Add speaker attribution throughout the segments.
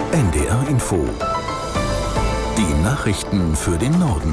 Speaker 1: NDR Info. Die Nachrichten für den Norden.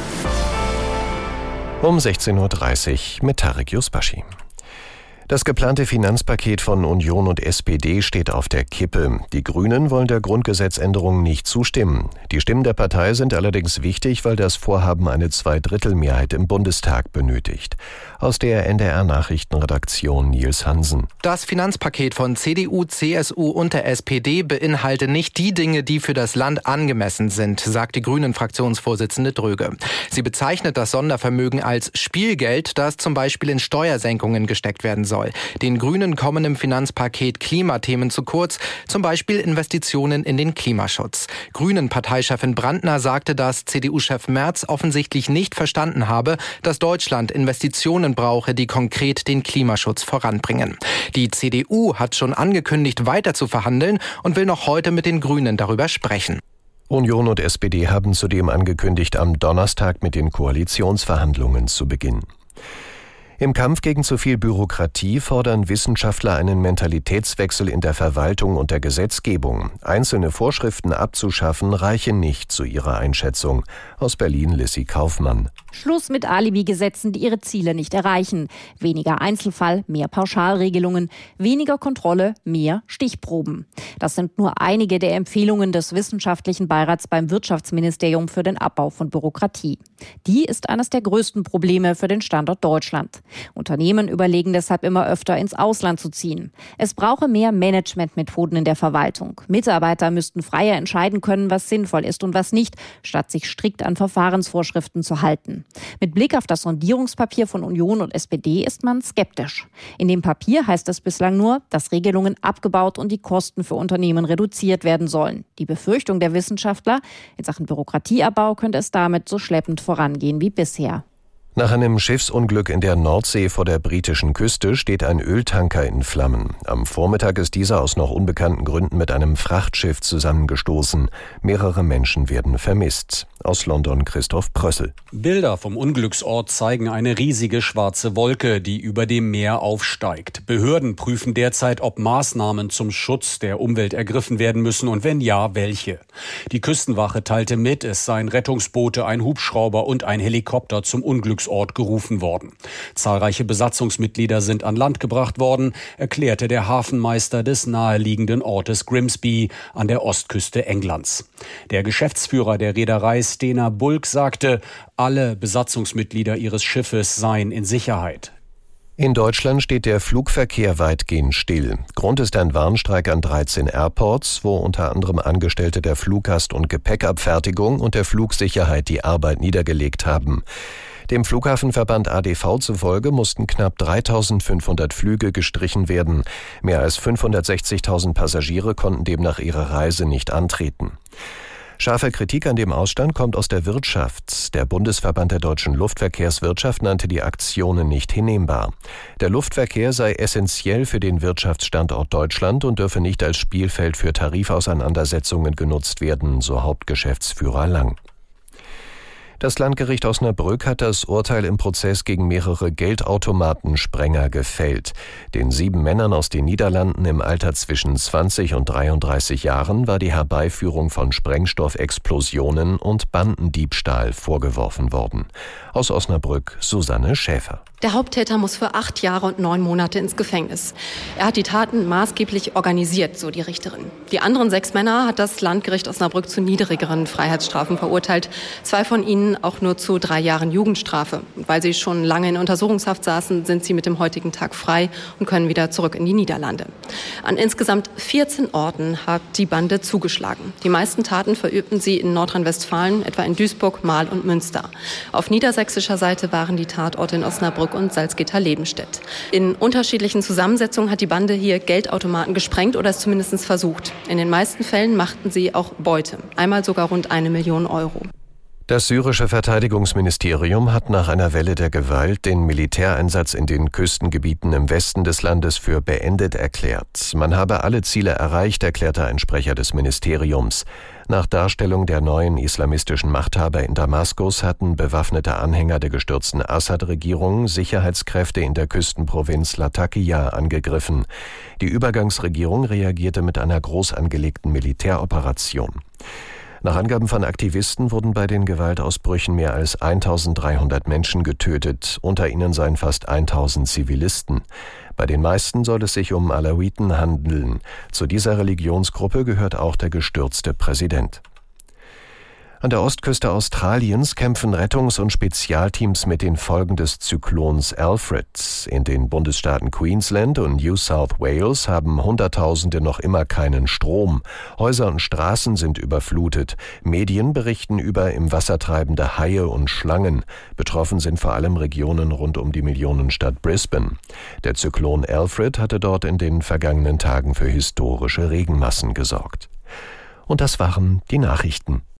Speaker 2: Um 16:30 Uhr mit Tarek Yusbashi. Das geplante Finanzpaket von Union und SPD steht auf der Kippe. Die Grünen wollen der Grundgesetzänderung nicht zustimmen. Die Stimmen der Partei sind allerdings wichtig, weil das Vorhaben eine Zweidrittelmehrheit im Bundestag benötigt. Aus der NDR-Nachrichtenredaktion Nils Hansen.
Speaker 3: Das Finanzpaket von CDU, CSU und der SPD beinhalte nicht die Dinge, die für das Land angemessen sind, sagt die Grünen-Fraktionsvorsitzende Dröge. Sie bezeichnet das Sondervermögen als Spielgeld, das zum Beispiel in Steuersenkungen gesteckt werden soll. Den Grünen kommen im Finanzpaket Klimathemen zu kurz, zum Beispiel Investitionen in den Klimaschutz. Grünen-Parteichefin Brandner sagte, dass CDU-Chef Merz offensichtlich nicht verstanden habe, dass Deutschland Investitionen brauche, die konkret den Klimaschutz voranbringen. Die CDU hat schon angekündigt, weiter zu verhandeln und will noch heute mit den Grünen darüber sprechen.
Speaker 2: Union und SPD haben zudem angekündigt, am Donnerstag mit den Koalitionsverhandlungen zu beginnen. Im Kampf gegen zu viel Bürokratie fordern Wissenschaftler einen Mentalitätswechsel in der Verwaltung und der Gesetzgebung. Einzelne Vorschriften abzuschaffen reiche nicht zu ihrer Einschätzung. Aus Berlin Lissy Kaufmann.
Speaker 4: Schluss mit Alibi-Gesetzen, die ihre Ziele nicht erreichen. Weniger Einzelfall, mehr Pauschalregelungen, weniger Kontrolle, mehr Stichproben. Das sind nur einige der Empfehlungen des Wissenschaftlichen Beirats beim Wirtschaftsministerium für den Abbau von Bürokratie. Die ist eines der größten Probleme für den Standort Deutschland. Unternehmen überlegen deshalb immer öfter, ins Ausland zu ziehen. Es brauche mehr Managementmethoden in der Verwaltung. Mitarbeiter müssten freier entscheiden können, was sinnvoll ist und was nicht, statt sich strikt an Verfahrensvorschriften zu halten. Mit Blick auf das Sondierungspapier von Union und SPD ist man skeptisch. In dem Papier heißt es bislang nur, dass Regelungen abgebaut und die Kosten für Unternehmen reduziert werden sollen. Die Befürchtung der Wissenschaftler, in Sachen Bürokratieabbau könnte es damit so schleppend vorangehen wie bisher.
Speaker 2: Nach einem Schiffsunglück in der Nordsee vor der britischen Küste steht ein Öltanker in Flammen. Am Vormittag ist dieser aus noch unbekannten Gründen mit einem Frachtschiff zusammengestoßen. Mehrere Menschen werden vermisst. Aus London Christoph Prössel.
Speaker 5: Bilder vom Unglücksort zeigen eine riesige schwarze Wolke, die über dem Meer aufsteigt. Behörden prüfen derzeit, ob Maßnahmen zum Schutz der Umwelt ergriffen werden müssen und wenn ja, welche. Die Küstenwache teilte mit, es seien Rettungsboote, ein Hubschrauber und ein Helikopter zum Unglücksort gerufen worden. Zahlreiche Besatzungsmitglieder sind an Land gebracht worden, erklärte der Hafenmeister des naheliegenden Ortes Grimsby an der Ostküste Englands. Der Geschäftsführer der Reederei Stena Bulk sagte, alle Besatzungsmitglieder ihres Schiffes seien in Sicherheit.
Speaker 2: In Deutschland steht der Flugverkehr weitgehend still. Grund ist ein Warnstreik an 13 Airports, wo unter anderem Angestellte der Fluggast- und Gepäckabfertigung und der Flugsicherheit die Arbeit niedergelegt haben. Dem Flughafenverband ADV zufolge mussten knapp 3.500 Flüge gestrichen werden. Mehr als 560.000 Passagiere konnten demnach ihre Reise nicht antreten. Scharfe Kritik an dem Ausstand kommt aus der Wirtschaft. Der Bundesverband der deutschen Luftverkehrswirtschaft nannte die Aktionen nicht hinnehmbar. Der Luftverkehr sei essentiell für den Wirtschaftsstandort Deutschland und dürfe nicht als Spielfeld für Tarifauseinandersetzungen genutzt werden, so Hauptgeschäftsführer Lang. Das Landgericht Osnabrück hat das Urteil im Prozess gegen mehrere Geldautomatensprenger gefällt. Den 7 Männern aus den Niederlanden im Alter zwischen 20 und 33 Jahren war die Herbeiführung von Sprengstoffexplosionen und Bandendiebstahl vorgeworfen worden. Aus Osnabrück Susanne Schäfer.
Speaker 6: Der Haupttäter muss für 8 Jahre und 9 Monate ins Gefängnis. Er hat die Taten maßgeblich organisiert, so die Richterin. Die anderen 6 Männer hat das Landgericht Osnabrück zu niedrigeren Freiheitsstrafen verurteilt. 2 von ihnen auch nur zu 3 Jahren Jugendstrafe. Und weil sie schon lange in Untersuchungshaft saßen, sind sie mit dem heutigen Tag frei und können wieder zurück in die Niederlande. An insgesamt 14 Orten hat die Bande zugeschlagen. Die meisten Taten verübten sie in Nordrhein-Westfalen, etwa in Duisburg, Marl und Münster. Auf niedersächsischer Seite waren die Tatorte in Osnabrück und Salzgitter-Lebenstedt. In unterschiedlichen Zusammensetzungen hat die Bande hier Geldautomaten gesprengt oder es zumindest versucht. In den meisten Fällen machten sie auch Beute. Einmal sogar rund 1 Million Euro.
Speaker 2: Das syrische Verteidigungsministerium hat nach einer Welle der Gewalt den Militäreinsatz in den Küstengebieten im Westen des Landes für beendet erklärt. Man habe alle Ziele erreicht, erklärte ein Sprecher des Ministeriums. Nach Darstellung der neuen islamistischen Machthaber in Damaskus hatten bewaffnete Anhänger der gestürzten Assad-Regierung Sicherheitskräfte in der Küstenprovinz Latakia angegriffen. Die Übergangsregierung reagierte mit einer groß angelegten Militäroperation. Nach Angaben von Aktivisten wurden bei den Gewaltausbrüchen mehr als 1300 Menschen getötet, unter ihnen seien fast 1000 Zivilisten. Bei den meisten soll es sich um Alawiten handeln. Zu dieser Religionsgruppe gehört auch der gestürzte Präsident. An der Ostküste Australiens kämpfen Rettungs- und Spezialteams mit den Folgen des Zyklons Alfred. In den Bundesstaaten Queensland und New South Wales haben Hunderttausende noch immer keinen Strom. Häuser und Straßen sind überflutet. Medien berichten über im Wasser treibende Haie und Schlangen. Betroffen sind vor allem Regionen rund um die Millionenstadt Brisbane. Der Zyklon Alfred hatte dort in den vergangenen Tagen für historische Regenmassen gesorgt. Und das waren die Nachrichten.